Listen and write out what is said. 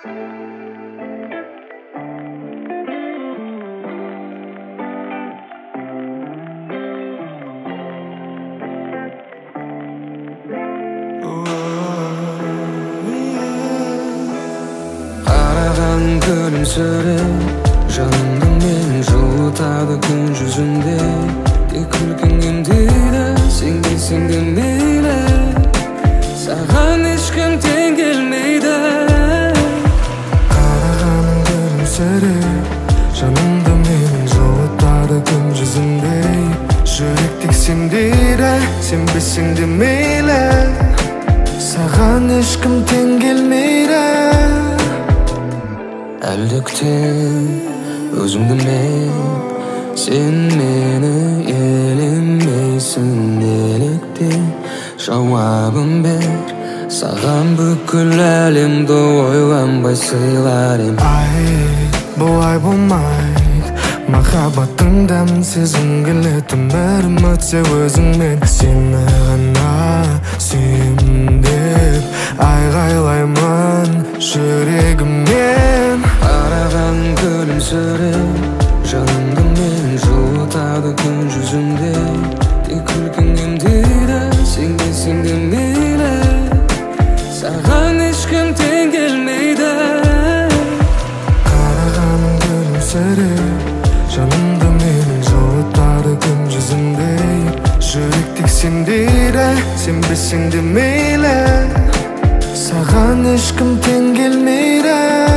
Karagan gülümsere Janımda meni жылытады күн жүзінде Тек күлкің емдейді Сен келсең де мейлі Саған ешкім тең келмейді Қарағаның гүлімсіре Жанымда мені жылытады күн жүзінде Жүрек тек сен дейді Сенбесең де мейлі Саған ешкім тең келмейді Әлде күтем өзімді мен Сен мені елемейсің неліктен Жауабын бер Саған бүкіл әлемді ойланбай сыйлар ем Бұлай болмайды Махаббаттың дәмін сезім келетін бәрім өтсе өзіңмен Сені ғана сүйемін деп айғайлаймын жүрегіммен Қараған күлімсіре Жанымды мені жылытады күн жүзінде Тек күлкің емдейді Сен келсең де мейлі Саған ешкім тең келмейді Қарағаның күлімсіре Жанымды мені жылытады күн жүзінде Жүрек тек сен дейді Сенбесең де мейлі Саған ешкім тең келмейді